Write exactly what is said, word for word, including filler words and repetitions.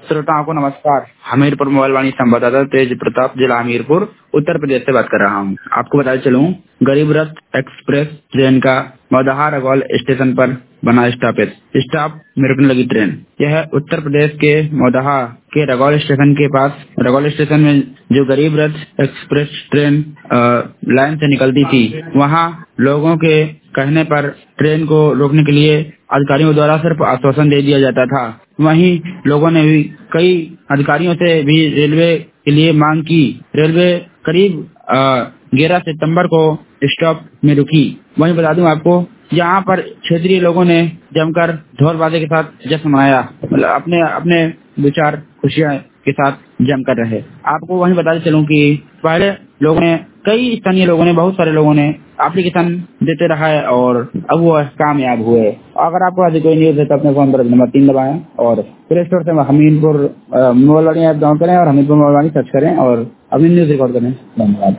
श्रोताओं को नमस्कार। हमीरपुर मोबाइल वाणी संवाददाता तेज प्रताप, जिला हमीरपुर, उत्तर प्रदेश से बात कर रहा हूँ। आपको बताते चलूं, गरीब रथ एक्सप्रेस ट्रेन का मौदहा रगौल स्टेशन पर बना स्थापित स्टॉप में रुकने लगी ट्रेन। यह उत्तर प्रदेश के मौदहा के रगौल स्टेशन के पास, रगौल स्टेशन में जो गरीब रथ एक्सप्रेस ट्रेन लाइन से निकलती थी, वहाँ लोगों के कहने पर ट्रेन को रोकने के लिए अधिकारियों द्वारा सिर्फ आश्वासन दे दिया जाता था। वहीं लोगों ने भी कई अधिकारियों से भी रेलवे के लिए मांग की। रेलवे करीब ग्यारह सितंबर को स्टॉप में रुकी। वहीं बता दूं आपको, यहाँ पर क्षेत्रीय लोगों ने जमकर ढोल बाजे के साथ जश्न मनाया, मतलब अपने अपने विचार खुशियां के साथ जमकर रहे। आपको वहीं बताते चलूं कि पहले लोगों ने, कई स्थानीय लोगों ने, बहुत सारे लोगों ने एप्लीकेशन देते रहा है और अब वो कामयाब हुए। अगर आपको आज कोई न्यूज है तो अपने फोन पर नंबर तीन दबाएं और प्ले स्टोर से Hamirpur mobile Vani app download करें और हमीरपुर मोबाइल वाणी सर्च करें और अपनी न्यूज रिकॉर्ड करें। धन्यवाद।